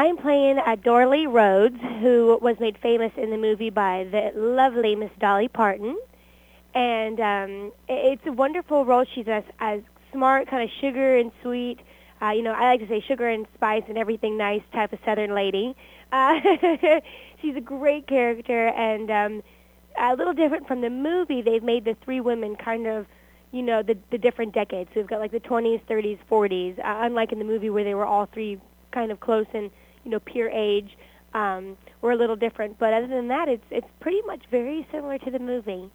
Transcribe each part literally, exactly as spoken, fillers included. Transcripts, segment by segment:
I'm playing uh, Dorley Rhodes, who was made famous in the movie by the lovely Miss Dolly Parton. And um, it's a wonderful role. She's as, as smart, kind of sugar and sweet. Uh, you know, I like to say sugar and spice and everything nice type of Southern lady. Uh, she's a great character, and um, a little different from the movie. They've made the three women kind of, you know, the, the different decades. So we've got like the twenties, thirties, forties, uh, unlike in the movie where they were all three kind of close in, you know, peer age. Um, we're a little different. But other than that, it's it's pretty much very similar to the movie.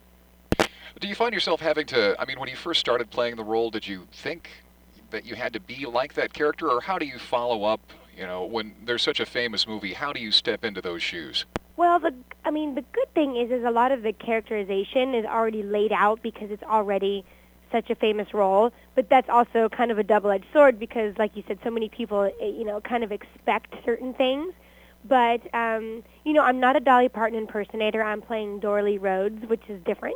Do you find yourself having to, I mean, when you first started playing the role, did you think that you had to be like that character, or how do you follow up, you know, when there's such a famous movie, how do you step into those shoes? Well, the I mean, the good thing is, is a lot of the characterization is already laid out because it's already such a famous role, but that's also kind of a double-edged sword because, like you said, so many people, you know, kind of expect certain things. But, um, you know, I'm not a Dolly Parton impersonator. I'm playing Dorley Rhodes, which is different.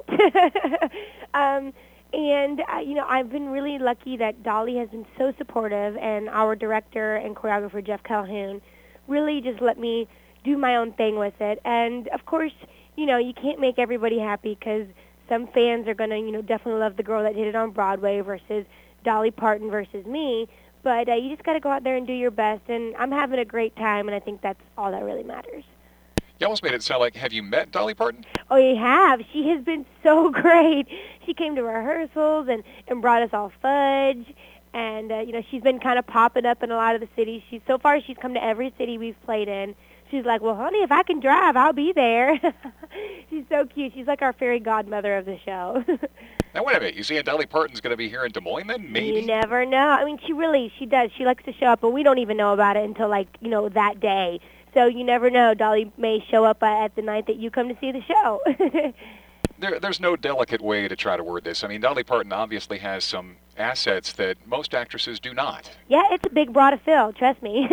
um, and, uh, you know, I've been really lucky that Dolly has been so supportive, and our director and choreographer, Jeff Calhoun, really just let me do my own thing with it. And, of course, you know, you can't make everybody happy because some fans are going to, you know, definitely love the girl that did it on Broadway versus Dolly Parton versus me. But uh, you just got to go out there and do your best, and I'm having a great time, and I think that's all that really matters. You almost made it sound like, have you met Dolly Parton? Oh, you have. She has been so great. She came to rehearsals and, and brought us all fudge, and, uh, you know, she's been kind of popping up in a lot of the cities. She's, so far, she's come to every city we've played in. She's like, well, honey, if I can drive, I'll be there. She's so cute. She's like our fairy godmother of the show. Now, wait a minute. You see, Dolly Parton's going to be here in Des Moines then? Maybe? You never know. I mean, she really, she does. She likes to show up, but we don't even know about it until, like, you know, that day. So you never know. Dolly may show up at the night that you come to see the show. there, there's no delicate way to try to word this. I mean, Dolly Parton obviously has some assets that most actresses do not. Yeah, it's a big bra to fill. Trust me.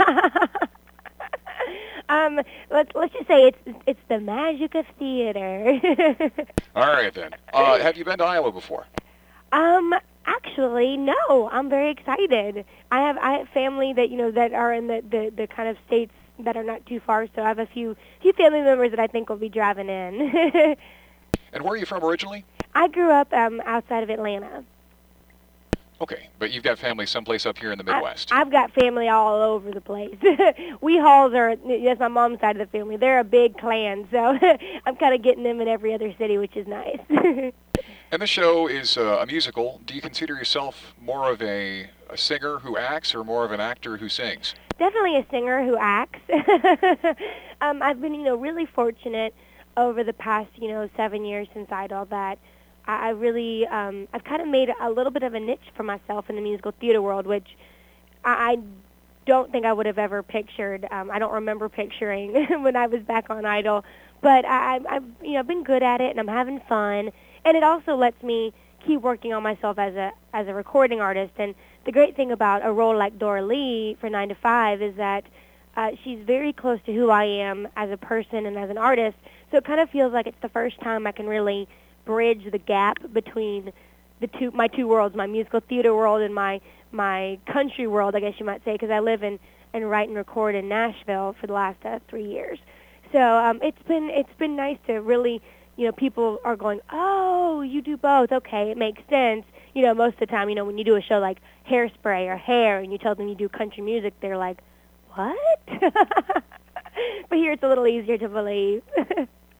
Um, let's let's just say it's it's the magic of theater. All right then. Uh, have you been to Iowa before? Um, actually, no. I'm very excited. I have I have family that you know that are in the, the, the kind of states that are not too far. So I have a few few family members that I think will be driving in. And where are you from originally? I grew up um outside of Atlanta. Okay, but you've got family someplace up here in the Midwest. I, I've got family all over the place. We Halls are, that's my mom's side of the family. They're a big clan, so I'm kind of getting them in every other city, which is nice. And the show is uh, a musical. Do you consider yourself more of a, a singer who acts or more of an actor who sings? Definitely a singer who acts. um, I've been, you know, really fortunate over the past, you know, seven years since Idol that I really, um, I've kind of made a little bit of a niche for myself in the musical theater world, which I, I don't think I would have ever pictured. Um, I don't remember picturing when I was back on Idol, but I, I've, you know, been good at it, and I'm having fun, and it also lets me keep working on myself as a as a recording artist. And the great thing about a role like Dorley for Nine to Five is that uh, she's very close to who I am as a person and as an artist. So it kind of feels like it's the first time I can really bridge the gap between the two, my two worlds, my musical theater world and my my country world, I guess you might say, because I live and and write and record in Nashville for the last uh, three years. So um, it's been it's been nice to really, you know, people are going, oh, you do both, okay, it makes sense. You know, most of the time, you know, when you do a show like Hairspray or Hair, and you tell them you do country music, they're like, what? But here it's a little easier to believe.